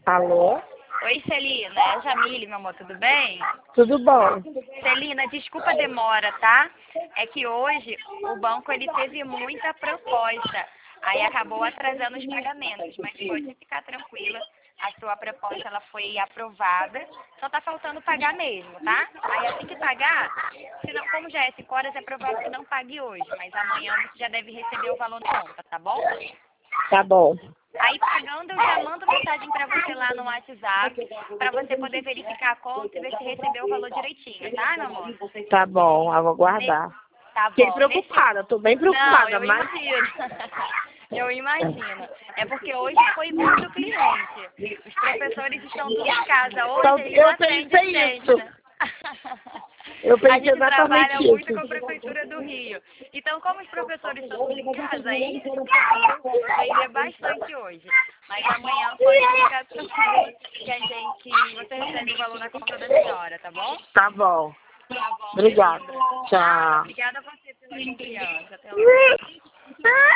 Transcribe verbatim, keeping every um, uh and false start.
Alô? Oi, Celina. É a Jamile, meu amor, tudo bem? Tudo bom? Celina, desculpa a demora, tá? É que hoje o banco ele teve muita proposta, aí acabou atrasando os pagamentos, mas pode ficar tranquila, a sua proposta ela foi aprovada, só tá faltando pagar mesmo, tá? Aí assim que pagar, se não, como já é cinco horas, é provável que não pague hoje, mas amanhã você já deve receber o valor na conta, tá bom? Tá bom. Aí pagando, eu já mando mensagem pra você lá no WhatsApp, pra você poder verificar a conta e ver se recebeu o valor direitinho, tá, meu amor? Tá bom, eu vou guardar. Tá Fiquei bom. preocupada, tô bem Não, preocupada, eu mas... imagino. Eu imagino. É porque hoje foi muito cliente. Os professores estão tudo em casa. Hoje Então, eles não eu atendem pensei gente, isso. né? Eu A pensei gente trabalha exatamente muito isso. com a Prefeitura do Rio. Então, como os professores estão tudo em casa, aí vender bastante hoje. Mas amanhã pode ficar tranquilo que a gente, você recebe o valor na conta da senhora, tá bom? Tá bom. Tá bom, Obrigada. Celina. Tchau. Obrigada a você pela confiança. Até logo.